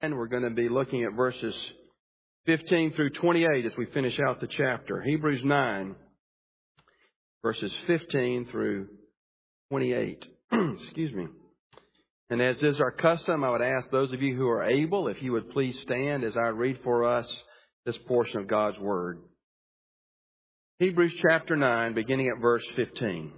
And we're going to be looking at verses 15 through 28 as we finish out the chapter. Hebrews 9, verses 15 through 28. Excuse me. And as is our custom, I would ask those of you who are able, if you would please stand as I read for us this portion of God's Word. Hebrews chapter 9, beginning at verse 15.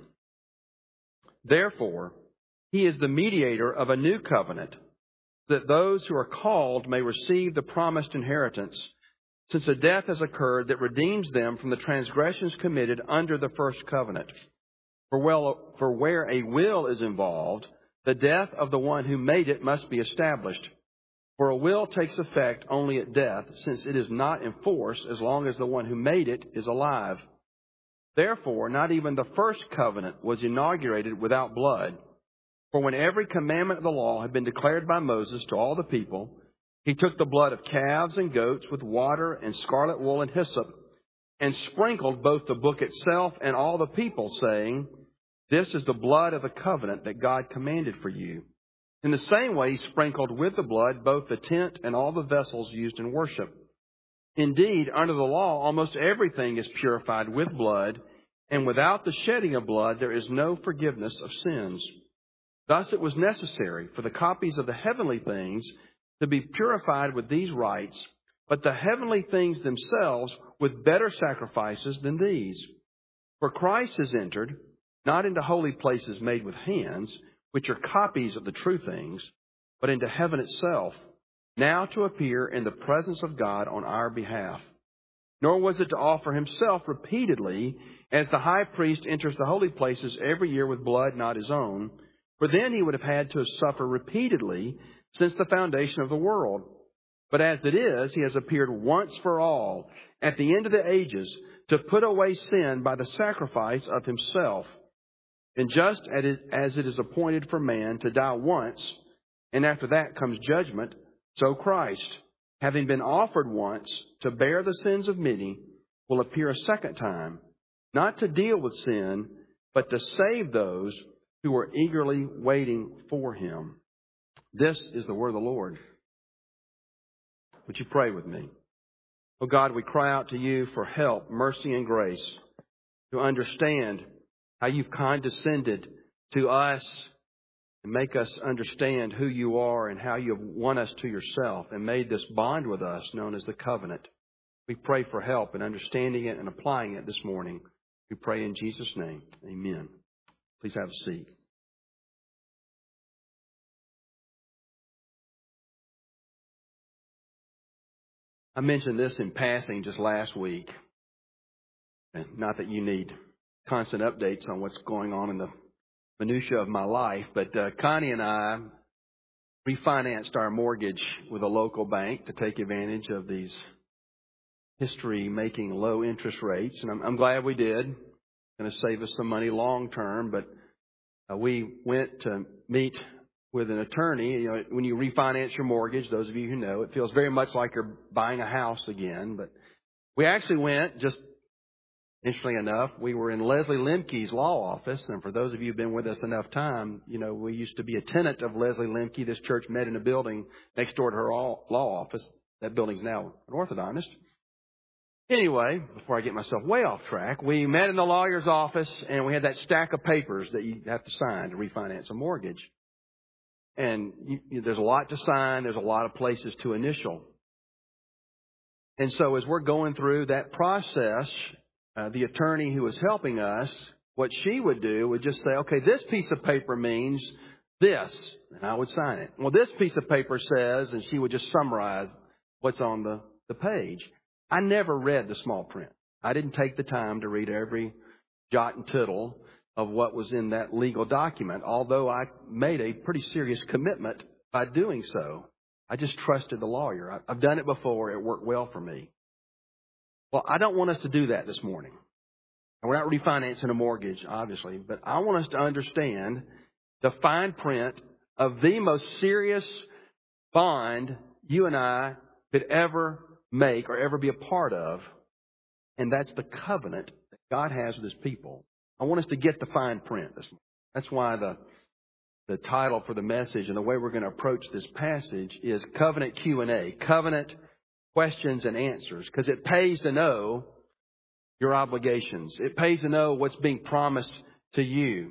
Therefore, He is the mediator of a new covenant, that those who are called may receive the promised inheritance, since a death has occurred that redeems them from the transgressions committed under the first covenant. For where a will is involved, the death of the one who made it must be established. For a will takes effect only at death, since it is not in force as long as the one who made it is alive. Therefore, not even the first covenant was inaugurated without blood. For when every commandment of the law had been declared by Moses to all the people, he took the blood of calves and goats with water and scarlet wool and hyssop, and sprinkled both the book itself and all the people, saying, "This is the blood of the covenant that God commanded for you." In the same way, he sprinkled with the blood both the tent and all the vessels used in worship. Indeed, under the law, almost everything is purified with blood, and without the shedding of blood, there is no forgiveness of sins. Thus it was necessary for the copies of the heavenly things to be purified with these rites, but the heavenly things themselves with better sacrifices than these. For Christ has entered, not into holy places made with hands, which are copies of the true things, but into heaven itself, now to appear in the presence of God on our behalf. Nor was it to offer himself repeatedly, as the high priest enters the holy places every year with blood not his own, for then he would have had to suffer repeatedly since the foundation of the world. But as it is, he has appeared once for all at the end of the ages to put away sin by the sacrifice of himself. And just as it is appointed for man to die once, and after that comes judgment, so Christ, having been offered once to bear the sins of many, will appear a second time, not to deal with sin, but to save those who are eagerly waiting for him. This is the word of the Lord. Would you pray with me? Oh God, we cry out to you for help, mercy, and grace to understand how you've condescended to us and make us understand who you are and how you have won us to yourself and made this bond with us known as the covenant. We pray for help in understanding it and applying it this morning. We pray in Jesus' name. Amen. Please have a seat. I mentioned this in passing just last week. And not that you need constant updates on what's going on in the minutia of my life, but Connie and I refinanced our mortgage with a local bank to take advantage of these history-making low interest rates. And I'm glad we did. It's going to save us some money long term, but we went to meet with an attorney. You know, when you refinance your mortgage, those of you who know, it feels very much like you're buying a house again. But we actually went, just interestingly enough, we were in Leslie Lemke's law office. And for those of you who've been with us enough time, you know, we used to be a tenant of Leslie Lemke. This church met in a building next door to her law office. That building's now an orthodontist. Anyway, before I get myself way off track, we met in the lawyer's office and we had that stack of papers that you have to sign to refinance a mortgage. And there's a lot to sign. There's a lot of places to initial. And so as we're going through that process, the attorney who was helping us, what she would do would just say, okay, this piece of paper means this. And I would sign it. Well, this piece of paper says, and she would just summarize what's on the page. I never read the small print. I didn't take the time to read every jot and tittle of what was in that legal document, although I made a pretty serious commitment by doing so. I just trusted the lawyer. I've done it before. It worked well for me. Well, I don't want us to do that this morning. And we're not refinancing a mortgage, obviously, but I want us to understand the fine print of the most serious bond you and I could ever make or ever be a part of, and that's the covenant that God has with his people. I want us to get the fine print this morning. That's why the the title for the message and the way we're going to approach this passage is Covenant Q&A, Covenant Questions and Answers, because it pays to know your obligations. It pays to know what's being promised to you.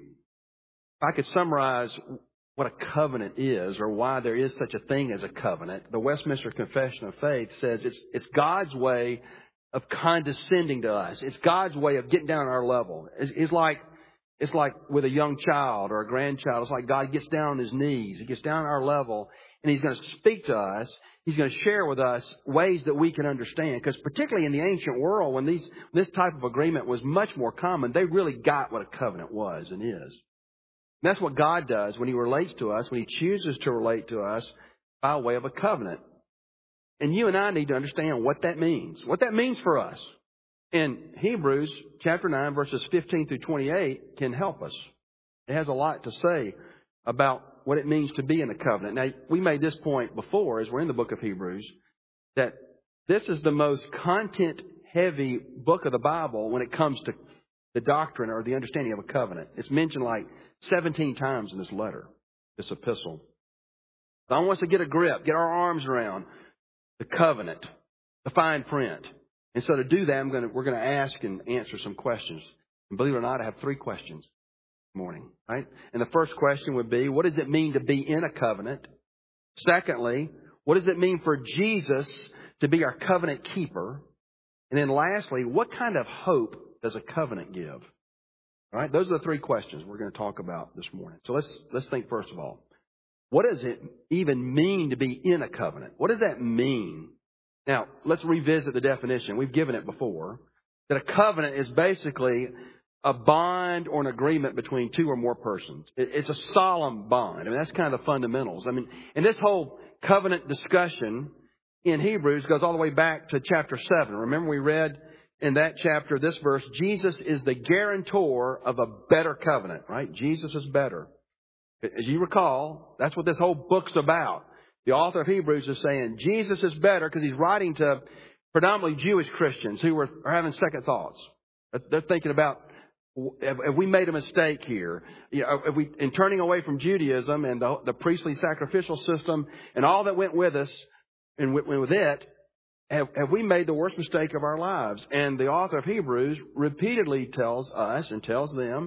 If I could summarize what a covenant is, or why there is such a thing as a covenant, the Westminster Confession of Faith says it's God's way of condescending to us. It's God's way of getting down on our level. It's like with a young child or a grandchild. It's like God gets down on His knees. He gets down on our level, and He's going to speak to us. He's going to share with us ways that we can understand. Because particularly in the ancient world, when this type of agreement was much more common, they really got what a covenant was and is. And that's what God does when He relates to us, when He chooses to relate to us by way of a covenant. And you and I need to understand what that means for us. And Hebrews chapter 9, verses 15 through 28 can help us. It has a lot to say about what it means to be in a covenant. Now, we made this point before as we're in the book of Hebrews, that this is the most content-heavy book of the Bible when it comes to the doctrine or the understanding of a covenant. It's mentioned like 17 times in this letter, this epistle. So I want us to get a grip, get our arms around the covenant, the fine print. And so to do that, we're going to ask and answer some questions. And believe it or not, I have 3 questions this morning, right? And the first question would be, what does it mean to be in a covenant? Secondly, what does it mean for Jesus to be our covenant keeper? And then lastly, what kind of hope does a covenant give? All right, those are the 3 questions we're going to talk about this morning. So let's think first of all, what does it even mean to be in a covenant? What does that mean? Now, let's revisit the definition. We've given it before. That a covenant is basically a bond or an agreement between 2 or more persons. It's a solemn bond. I mean, that's kind of the fundamentals. I mean, and this whole covenant discussion in Hebrews goes all the way back to chapter 7. Remember we read in that chapter, this verse, Jesus is the guarantor of a better covenant, right? Jesus is better. As you recall, that's what this whole book's about. The author of Hebrews is saying Jesus is better because he's writing to predominantly Jewish Christians who are having second thoughts. They're thinking about, have we made a mistake here? You know, in turning away from Judaism and the priestly sacrificial system and all that went with us and with it, have we made the worst mistake of our lives? And the author of Hebrews repeatedly tells us and tells them,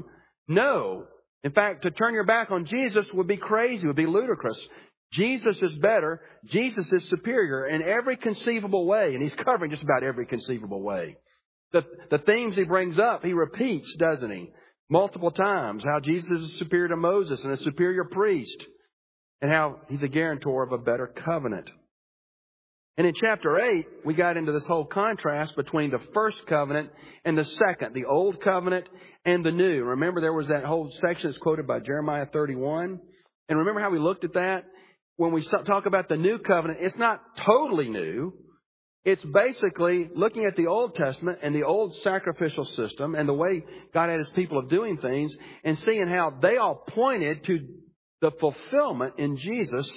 no. In fact, to turn your back on Jesus would be crazy, would be ludicrous. Jesus is better. Jesus is superior in every conceivable way. And he's covering just about every conceivable way. The themes he brings up, he repeats, doesn't he? Multiple times. How Jesus is superior to Moses and a superior priest. And how he's a guarantor of a better covenant. And in chapter 8, we got into this whole contrast between the first covenant and the second, the old covenant and the new. Remember there was that whole section that's quoted by Jeremiah 31. And remember how we looked at that? When we talk about the new covenant, it's not totally new. It's basically looking at the Old Testament and the old sacrificial system and the way God had His people of doing things and seeing how they all pointed to the fulfillment in Jesus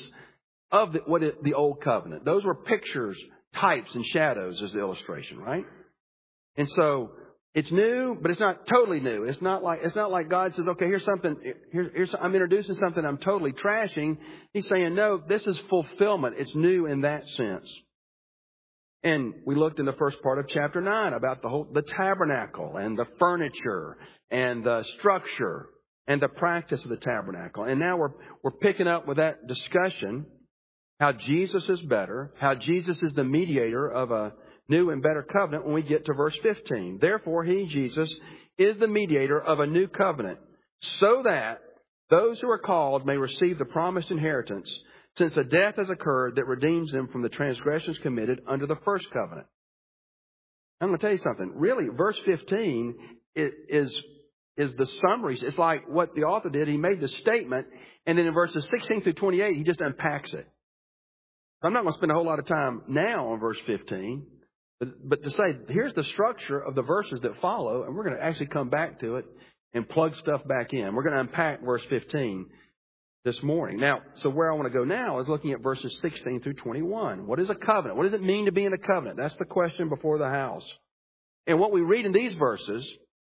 of the old covenant. Those were pictures, types, and shadows as the illustration, right? And so it's new, but it's not totally new. It's not like God says, okay, here's something. I'm introducing something I'm totally trashing. He's saying, no, this is fulfillment. It's new in that sense. And we looked in the first part of chapter 9 about the tabernacle and the furniture and the structure and the practice of the tabernacle. And now we're picking up with that discussion. How Jesus is better, how Jesus is the mediator of a new and better covenant when we get to verse 15. Therefore, He, Jesus, is the mediator of a new covenant, so that those who are called may receive the promised inheritance, since a death has occurred that redeems them from the transgressions committed under the first covenant. I'm going to tell you something. Really, verse 15 is the summary. It's like what the author did. He made the statement, and then in verses 16 through 28, he just unpacks it. I'm not going to spend a whole lot of time now on verse 15, but to say, here's the structure of the verses that follow, and we're going to actually come back to it and plug stuff back in. We're going to unpack verse 15 this morning. Now, so where I want to go now is looking at verses 16 through 21. What is a covenant? What does it mean to be in a covenant? That's the question before the house. And what we read in these verses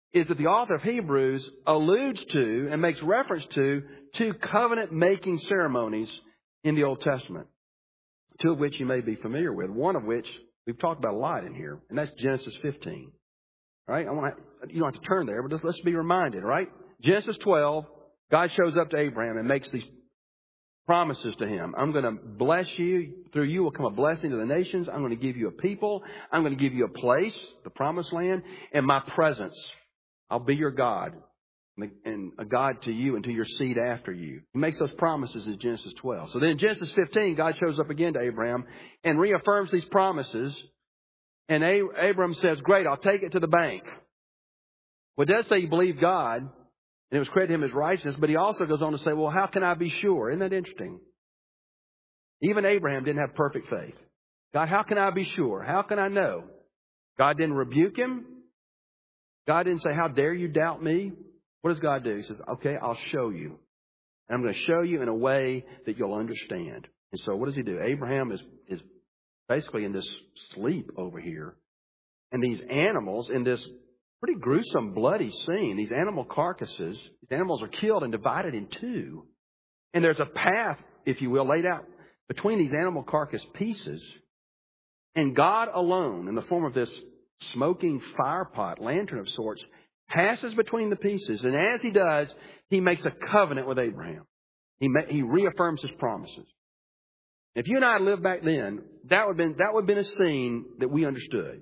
is that the author of Hebrews alludes to and makes reference to two covenant-making ceremonies in the Old Testament, two of which you may be familiar with, one of which we've talked about a lot in here, and that's Genesis 15. Right? You don't have to turn there, but let's be reminded, right? Genesis 12, God shows up to Abraham and makes these promises to him. I'm going to bless you. Through you will come a blessing to the nations. I'm going to give you a people. I'm going to give you a place, the promised land, and my presence. I'll be your God and a God to you and to your seed after you. He makes those promises in Genesis 12. So then in Genesis 15, God shows up again to Abraham and reaffirms these promises. And Abram says, great, I'll take it to the bank. Well, it does say he believed God, and it was credited him as righteousness, but he also goes on to say, well, how can I be sure? Isn't that interesting? Even Abraham didn't have perfect faith. God, how can I be sure? How can I know? God didn't rebuke him. God didn't say, how dare you doubt me? What does God do? He says, okay, I'll show you. And I'm going to show you in a way that you'll understand. And so what does he do? Abraham is basically in this sleep over here. And these animals in this pretty gruesome, bloody scene, these animal carcasses, these animals are killed and divided in two. And there's a path, if you will, laid out between these animal carcass pieces. And God alone, in the form of this smoking fire pot, lantern of sorts, passes between the pieces. And as he does, he makes a covenant with Abraham. He reaffirms his promises. If you and I had lived back then, that would have been a scene that we understood.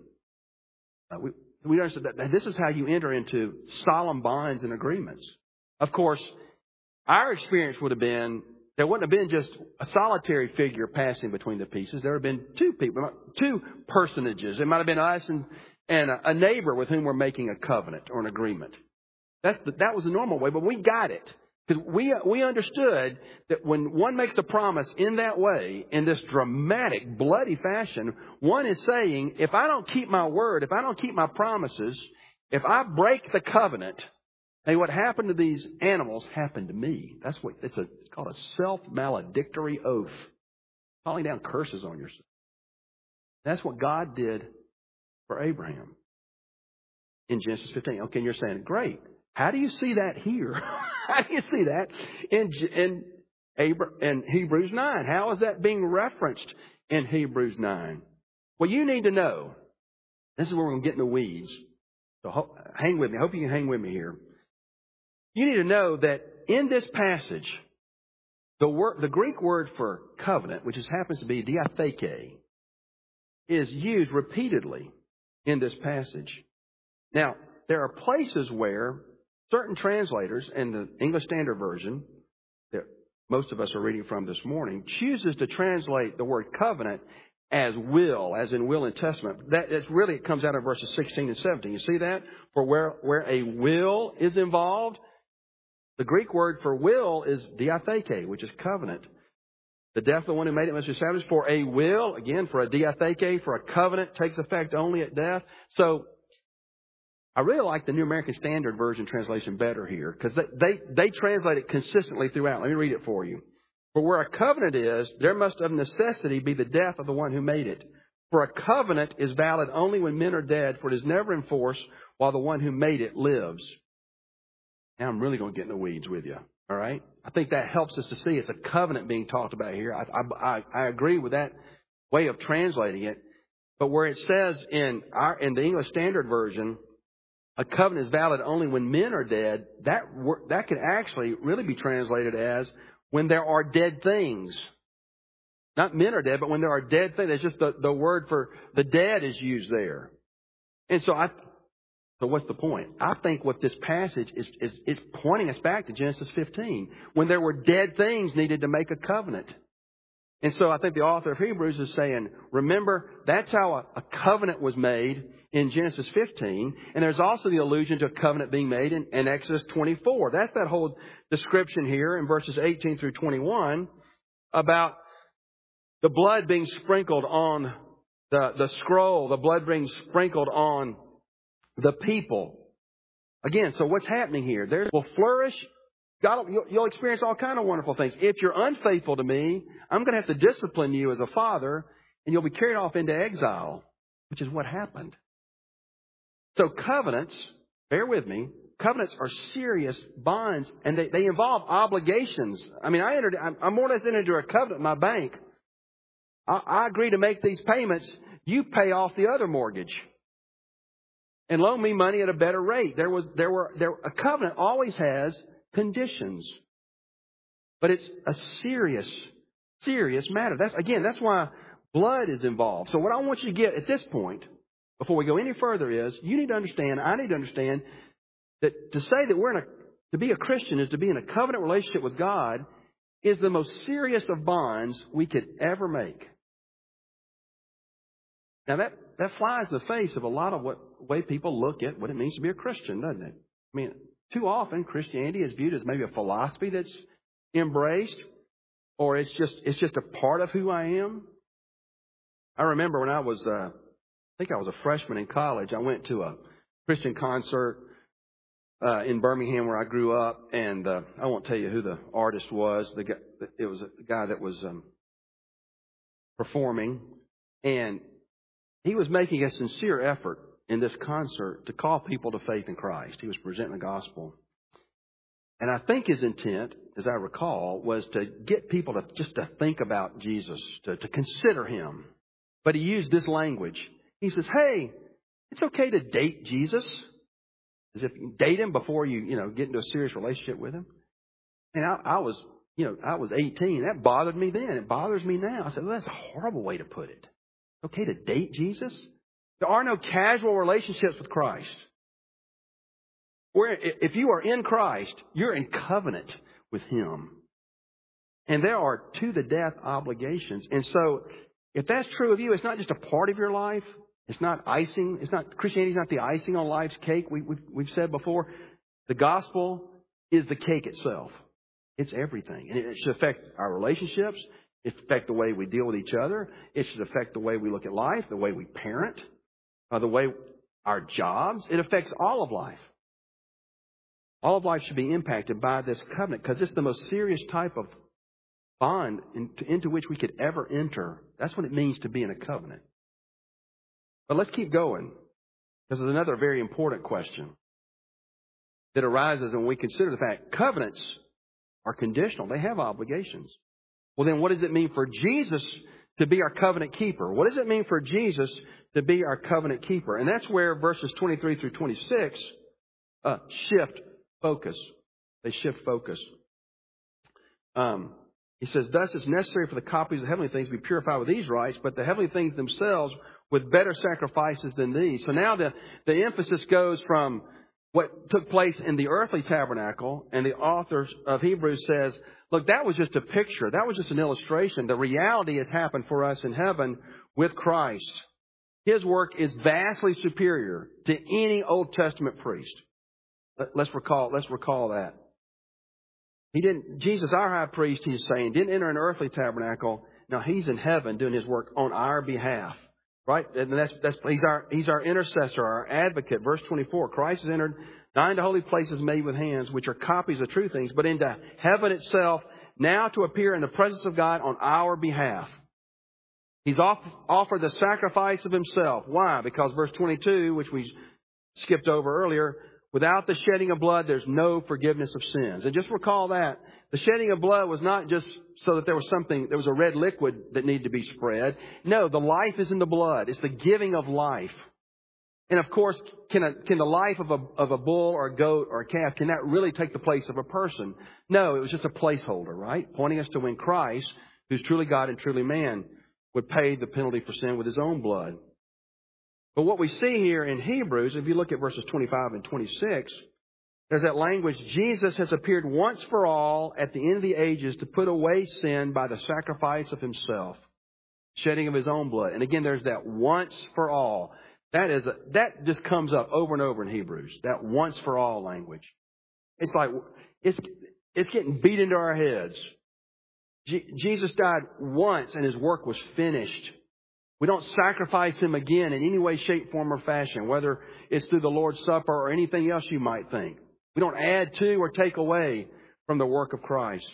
We understood that this is how you enter into solemn bonds and agreements. Of course, our experience would have been, there wouldn't have been just a solitary figure passing between the pieces. There would have been two people, two personages. It might have been us and a neighbor with whom we're making a covenant or an agreement. That was the normal way, but we got it. Because we understood that when one makes a promise in that way, in this dramatic, bloody fashion, one is saying, if I don't keep my word, if I don't keep my promises, if I break the covenant, hey, what happened to these animals happened to me. That's what it's called a self-maledictory oath. Calling down curses on yourself. That's what God did for Abraham in Genesis 15. Okay, and you're saying, great. How do you see that here? How do you see that in Hebrews 9? How is that being referenced in Hebrews 9? Well, you need to know. This is where we're going to get in the weeds. So hang with me. I hope you can hang with me here. You need to know that in this passage, the Greek word for covenant, which happens to be diatheke, is used repeatedly in this passage. Now, there are places where certain translators in the English Standard Version, that most of us are reading from this morning, chooses to translate the word covenant as will, as in will and testament. It comes out of verses 16 and 17. You see that? For where a will is involved, the Greek word for will is diatheke, which is covenant. The death of the one who made it must be established. For a will, again, for a diatheke, for a covenant, takes effect only at death. So I really like the New American Standard Version translation better here because they translate it consistently throughout. Let me read it for you. For where a covenant is, there must of necessity be the death of the one who made it. For a covenant is valid only when men are dead, for it is never in force while the one who made it lives. Now I'm really going to get in the weeds with you. All right? I think that helps us to see it's a covenant being talked about here. I agree with that way of translating it. But where it says in the English Standard Version, a covenant is valid only when men are dead, that could actually really be translated as when there are dead things. Not men are dead, but when there are dead things. It's just the word for the dead is used there. And so what's the point? I think what this passage is pointing us back to Genesis 15, when there were dead things needed to make a covenant. And so I think the author of Hebrews is saying, remember, that's how a covenant was made in Genesis 15. And there's also the allusion to a covenant being made in Exodus 24. That's that whole description here in verses 18 through 21 about the blood being sprinkled on the scroll, the blood being sprinkled on the people. Again, so what's happening here? There will flourish. God, you'll experience all kinds of wonderful things. If you're unfaithful to me, I'm going to have to discipline you as a father, and you'll be carried off into exile, which is what happened. So covenants bear with me, covenants are serious bonds, and they involve obligations. I mean, I more or less entered into a covenant with my bank. I agree to make these payments. You pay off the other mortgage and loan me money at a better rate. A covenant always has conditions, but it's a serious matter. That's why blood is involved. So what I want you to get at this point, before we go any further, is you need to understand, I need to understand, that to say that to be a Christian is to be in a covenant relationship with God is the most serious of bonds we could ever make. Now that flies in the face of a lot of way people look at what it means to be a Christian, doesn't it? I mean, too often Christianity is viewed as maybe a philosophy that's embraced, or it's just a part of who I am. I remember when I was I think I was a freshman in college, I went to a Christian concert in Birmingham where I grew up, and I won't tell you who the artist was. It was a guy that was performing, and he was making a sincere effort in this concert to call people to faith in Christ. He was presenting the gospel. And I think his intent, as I recall, was to get people to think about Jesus, to consider him. But he used this language. He says, hey, it's okay to date Jesus. As if you date him before you get into a serious relationship with him. And I was 18. That bothered me then. It bothers me now. I said, well, that's a horrible way to put it. Okay to date Jesus? There are no casual relationships with Christ. If you are in Christ, you're in covenant with him. And there are to the death obligations. And so if that's true of you, it's not just a part of your life. It's not icing. Christianity is not the icing on life's cake. We've said before, the gospel is the cake itself. It's everything. And it should affect our relationships. It should affect the way we deal with each other. It should affect the way we look at life, the way we parent, the way our jobs. It affects all of life. All of life should be impacted by this covenant because it's the most serious type of bond into which we could ever enter. That's what it means to be in a covenant. But let's keep going, because there's another very important question that arises when we consider the fact covenants are conditional. They have obligations. Well, then what does it mean for Jesus to be our covenant keeper? What does it mean for Jesus to be our covenant keeper? And that's where verses 23 through 26 shift focus. They shift focus. He says, thus it's necessary for the copies of the heavenly things to be purified with these rites, but the heavenly things themselves with better sacrifices than these. So now the emphasis goes from what took place in the earthly tabernacle, and the author of Hebrews says, look, that was just a picture. That was just an illustration. The reality has happened for us in heaven with Christ. His work is vastly superior to any Old Testament priest. Let's recall that. Jesus, our high priest, he's saying, didn't enter an earthly tabernacle. Now he's in heaven doing his work on our behalf. Right? And he's our intercessor, our advocate. Verse 24, Christ has entered not into holy places made with hands, which are copies of true things, but into heaven itself, now to appear in the presence of God on our behalf. He's offered the sacrifice of himself. Why? Because verse 22, which we skipped over earlier, without the shedding of blood, there's no forgiveness of sins. And just recall that. The shedding of blood was not just so that there was a red liquid that needed to be spread. No, the life is in the blood. It's the giving of life. And of course, can the life of a bull or a goat or a calf, can that really take the place of a person? No, it was just a placeholder, right? Pointing us to when Christ, who's truly God and truly man, would pay the penalty for sin with his own blood. But what we see here in Hebrews, if you look at verses 25 and 26, there's that language, Jesus has appeared once for all at the end of the ages to put away sin by the sacrifice of himself, shedding of his own blood. And again, there's that once for all. That just comes up over and over in Hebrews, that once for all language. It's like, it's getting beat into our heads. Jesus died once and his work was finished. We don't sacrifice him again in any way, shape, form, or fashion, whether it's through the Lord's Supper or anything else you might think. We don't add to or take away from the work of Christ.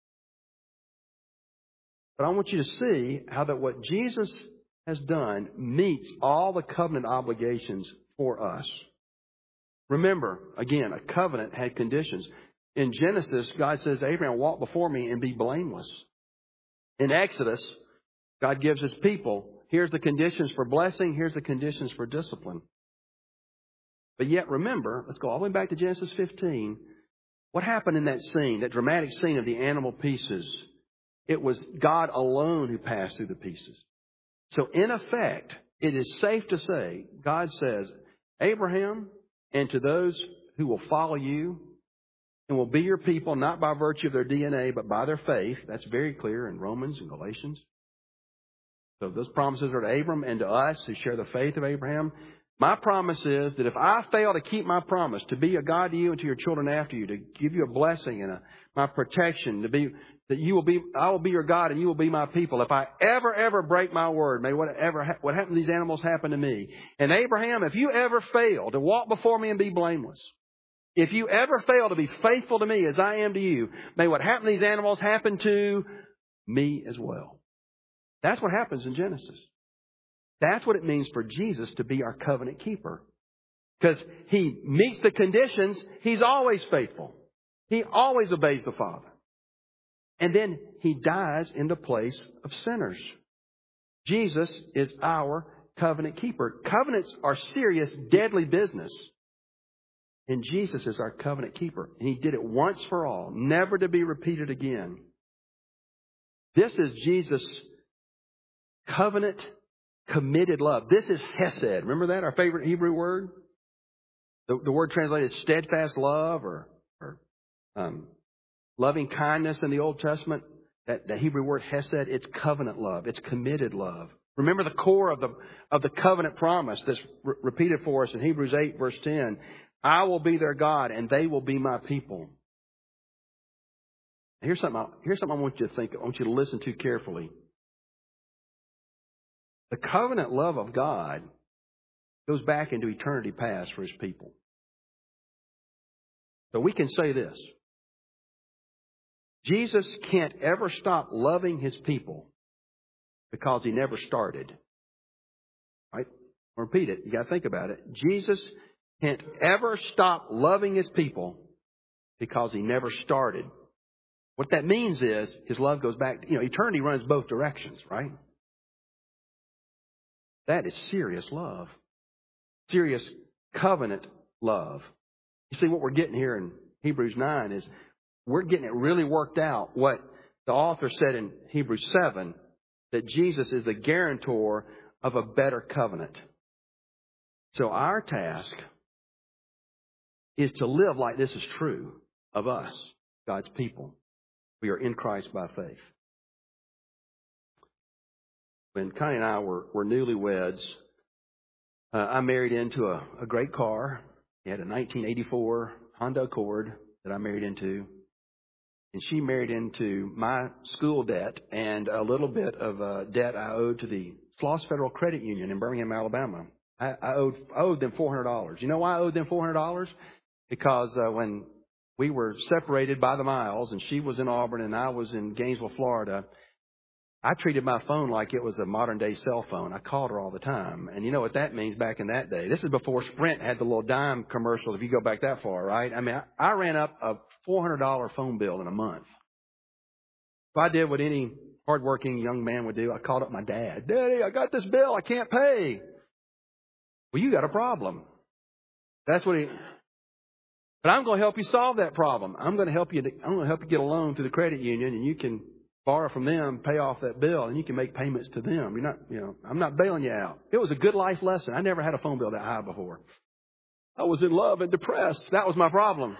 But I want you to see how that what Jesus has done meets all the covenant obligations for us. Remember, again, a covenant had conditions. In Genesis, God says, Abraham, walk before me and be blameless. In Exodus, God gives His people, here's the conditions for blessing, here's the conditions for discipline. But yet, remember, let's go all the way back to Genesis 15. What happened in that scene, that dramatic scene of the animal pieces? It was God alone who passed through the pieces. So in effect, it is safe to say, God says, Abraham, and to those who will follow you and will be your people, not by virtue of their DNA, but by their faith. That's very clear in Romans and Galatians. So those promises are to Abram and to us who share the faith of Abraham. My promise is that if I fail to keep my promise to be a God to you and to your children after you, to give you a blessing and my protection, I will be your God and you will be my people. If I ever break my word, may what happened to these animals happen to me. And Abraham, if you ever fail to walk before me and be blameless, if you ever fail to be faithful to me as I am to you, may what happened to these animals happen to me as well. That's what happens in Genesis. That's what it means for Jesus to be our covenant keeper. Because He meets the conditions, He's always faithful. He always obeys the Father. And then He dies in the place of sinners. Jesus is our covenant keeper. Covenants are serious, deadly business. And Jesus is our covenant keeper. And He did it once for all, never to be repeated again. This is Jesus' covenant committed love. This is Hesed. Remember that? Our favorite Hebrew word? The word translated steadfast love or loving kindness in the Old Testament. That Hebrew word Hesed, it's covenant love. It's committed love. Remember the core of the covenant promise that's repeated for us in Hebrews 8 verse 10. I will be their God and they will be my people. Here's something I want you to think. I want you to listen to carefully. The covenant love of God goes back into eternity past for His people. So we can say this. Jesus can't ever stop loving His people because He never started. Right? I'll repeat it. You got to think about it. Jesus can't ever stop loving His people because He never started. What that means is His love goes back. Eternity runs both directions, right? That is serious love. Serious covenant love. You see, what we're getting here in Hebrews 9 is we're getting it really worked out. What the author said in Hebrews 7, that Jesus is the guarantor of a better covenant. So our task is to live like this is true of us, God's people. We are in Christ by faith. When Connie and I were newlyweds, I married into a great car. He had a 1984 Honda Accord that I married into. And she married into my school debt and a little bit of debt I owed to the Sloss Federal Credit Union in Birmingham, Alabama. I owed them $400. You know why I owed them $400? Because when we were separated by the miles and she was in Auburn and I was in Gainesville, Florida, I treated my phone like it was a modern day cell phone. I called her all the time. And you know what that means back in that day. This is before Sprint had the little dime commercials, if you go back that far, right? I mean, I ran up a $400 phone bill in a month. So I did what any hardworking young man would do. I called up my dad. Daddy, I got this bill. I can't pay. Well, you got a problem. But I'm going to help you solve that problem. I'm going to help you get a loan through the credit union, and you can borrow from them, pay off that bill, and you can make payments to them. I'm not bailing you out. It was a good life lesson. I never had a phone bill that high before. I was in love and depressed. That was my problem.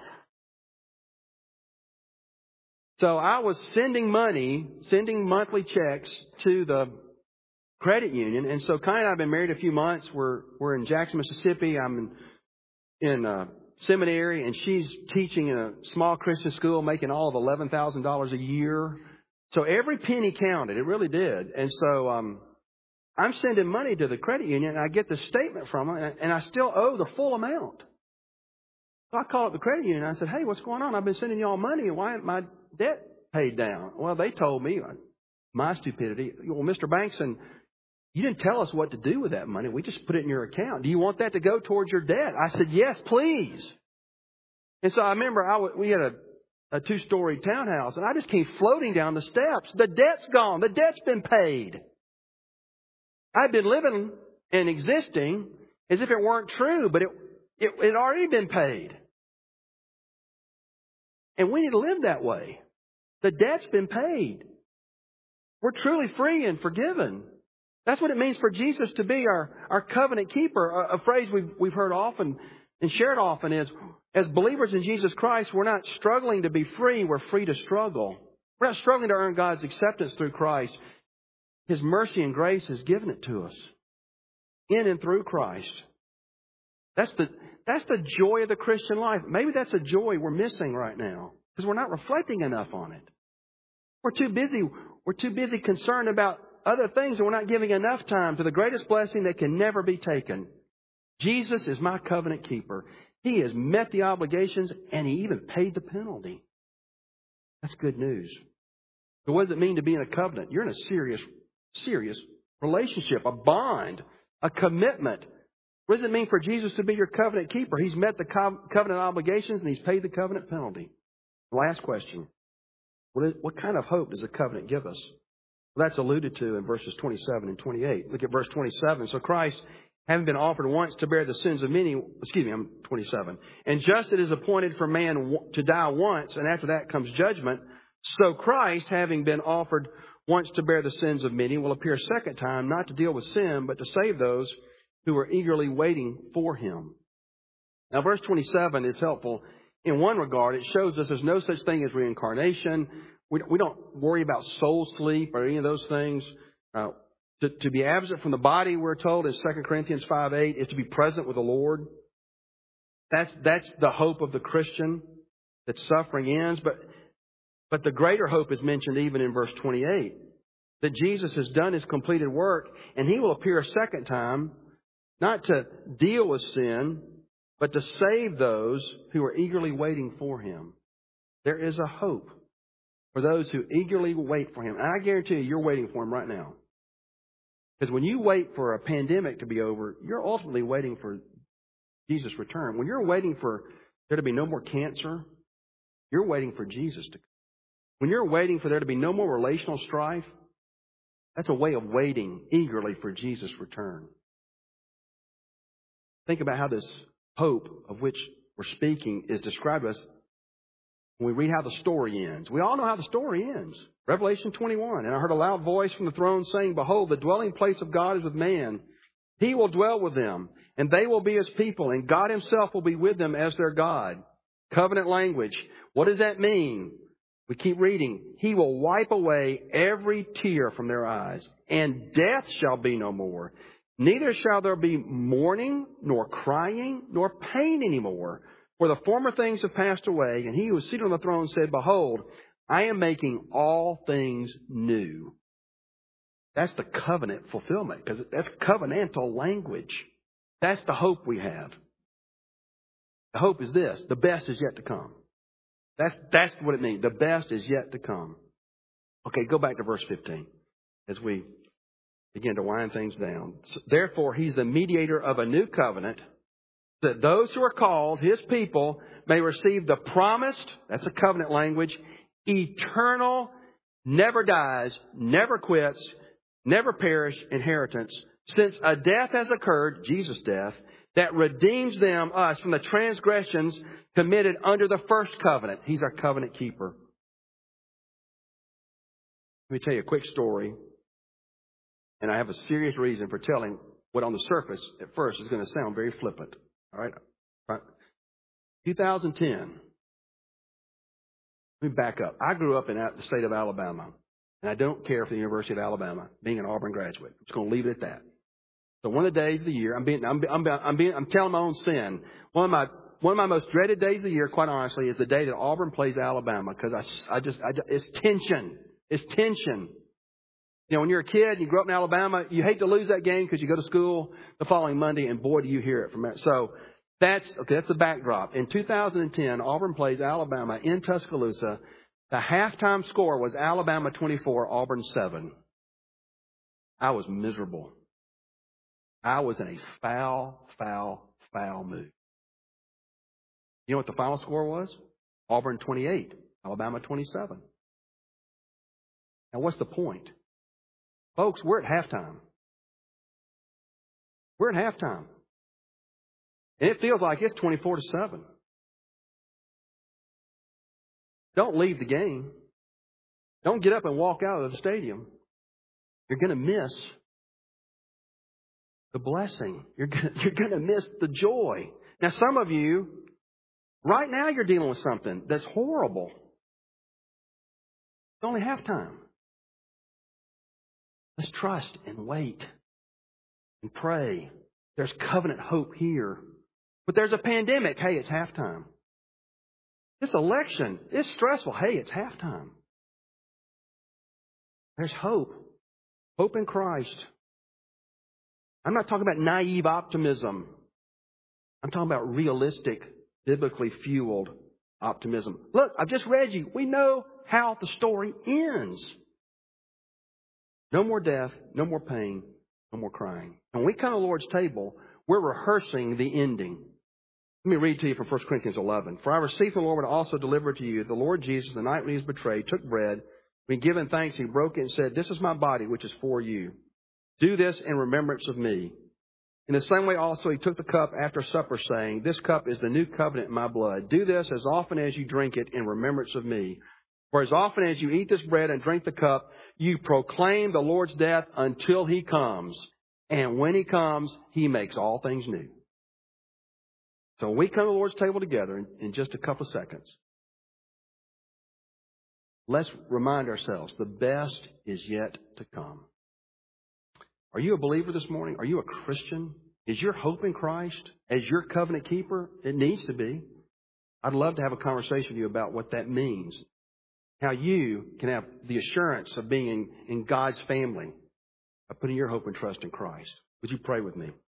So I was sending monthly checks to the credit union. And so Connie and I have been married a few months. We're in Jackson, Mississippi. I'm in seminary, and she's teaching in a small Christian school, making all of $11,000 a year. So every penny counted. It really did. And so I'm sending money to the credit union, and I get the statement from them, and I still owe the full amount. So I called up the credit union, and I said, hey, what's going on? I've been sending you all money, and why isn't my debt paid down? Well, they told me, my stupidity, well, Mr. Bankson, You didn't tell us what to do with that money. We just put it in your account. Do you want that to go towards your debt? I said, yes, please. And so I remember we had a 2-story townhouse, and I just came floating down the steps. The debt's gone. The debt's been paid. I've been living and existing as if it weren't true, but it had already been paid. And we need to live that way. The debt's been paid. We're truly free and forgiven. That's what it means for Jesus to be our covenant keeper. A phrase we've heard often and shared often is, as believers in Jesus Christ, we're not struggling to be free. We're free to struggle. We're not struggling to earn God's acceptance through Christ. His mercy and grace has given it to us in and through Christ. That's the joy of the Christian life. Maybe that's a joy we're missing right now because we're not reflecting enough on it. We're too busy concerned about other things, and we're not giving enough time to the greatest blessing that can never be taken. Jesus is my covenant keeper. He has met the obligations, and He even paid the penalty. That's good news. So what does it mean to be in a covenant? You're in a serious relationship, a bond, a commitment. What does it mean for Jesus to be your covenant keeper? He's met the covenant obligations, and He's paid the covenant penalty. Last question. What kind of hope does a covenant give us? Well, that's alluded to in verses 27 and 28. Look at verse 27. So Christ, having been offered once to bear the sins of many, I'm 27. And just it is appointed for man to die once, and after that comes judgment. So Christ, having been offered once to bear the sins of many, will appear a second time, not to deal with sin, but to save those who are eagerly waiting for Him. Now, verse 27 is helpful in one regard. It shows us there's no such thing as reincarnation. We don't worry about soul sleep or any of those things. To be absent from the body, we're told in 2 Corinthians 5:8, is to be present with the Lord. That's the hope of the Christian, that suffering ends. But the greater hope is mentioned even in verse 28, that Jesus has done His completed work, and He will appear a second time, not to deal with sin, but to save those who are eagerly waiting for Him. There is a hope for those who eagerly wait for Him. And I guarantee you're waiting for Him right now. Because when you wait for a pandemic to be over, you're ultimately waiting for Jesus' return. When you're waiting for there to be no more cancer, you're waiting for Jesus to come. When you're waiting for there to be no more relational strife, that's a way of waiting eagerly for Jesus' return. Think about how this hope of which we're speaking is described to us when we read how the story ends. We all know how the story ends. Revelation 21. And I heard a loud voice from the throne saying, "Behold, the dwelling place of God is with man. He will dwell with them, and they will be His people, and God Himself will be with them as their God." Covenant language. What does that mean? We keep reading. He will wipe away every tear from their eyes, and death shall be no more. Neither shall there be mourning, nor crying, nor pain anymore. For the former things have passed away. And He who was seated on the throne said, "Behold, I am making all things new." That's the covenant fulfillment, because that's covenantal language. That's the hope we have. The hope is this: the best is yet to come. That's what it means. The best is yet to come. Okay, go back to verse 15 as we begin to wind things down. Therefore, He's the mediator of a new covenant, that those who are called His people may receive the promised, that's a covenant language, eternal, never dies, never quits, never perish inheritance, since a death has occurred, Jesus' death, that redeems them, us, from the transgressions committed under the first covenant. He's our covenant keeper. Let me tell you a quick story. And I have a serious reason for telling what on the surface at first is going to sound very flippant. All right? 2010. Let me back up. I grew up in the state of Alabama. And I don't care for the University of Alabama, being an Auburn graduate. I'm just going to leave it at that. So one of the days of the year, I'm telling my own sin. One of my most dreaded days of the year, quite honestly, is the day that Auburn plays Alabama, because it's tension. It's tension. You know, when you're a kid and you grow up in Alabama, you hate to lose that game because you go to school the following Monday, and boy, do you hear it from that. So that's the backdrop. In 2010, Auburn plays Alabama in Tuscaloosa. The halftime score was Alabama 24, Auburn 7. I was miserable. I was in a foul mood. You know what the final score was? Auburn 28, Alabama 27. Now, what's the point? Folks, we're at halftime. We're at halftime. And it feels like it's 24-7. Don't leave the game. Don't get up and walk out of the stadium. You're going to miss the blessing. You're going to miss the joy. Now, some of you, right now you're dealing with something that's horrible. It's only halftime. Let's trust and wait and pray. There's covenant hope here. But there's a pandemic. Hey, it's halftime. This election is stressful. Hey, it's halftime. There's hope. Hope in Christ. I'm not talking about naive optimism. I'm talking about realistic, biblically fueled optimism. Look, I've just read you. We know how the story ends. No more death, no more pain, no more crying. And when we come to the Lord's table, we're rehearsing the ending. Let me read to you from 1 Corinthians 11. For I received from the Lord and also delivered to you the Lord Jesus, the night when he was betrayed, took bread. When given thanks, he broke it and said, "This is my body, which is for you. Do this in remembrance of me." In the same way also he took the cup after supper, saying, "This cup is the new covenant in my blood. Do this as often as you drink it in remembrance of me. For as often as you eat this bread and drink the cup, you proclaim the Lord's death until he comes. And when he comes, he makes all things new." So when we come to the Lord's table together in just a couple of seconds, let's remind ourselves the best is yet to come. Are you a believer this morning? Are you a Christian? Is your hope in Christ as your covenant keeper? It needs to be. I'd love to have a conversation with you about what that means. How you can have the assurance of being in God's family by putting your hope and trust in Christ. Would you pray with me?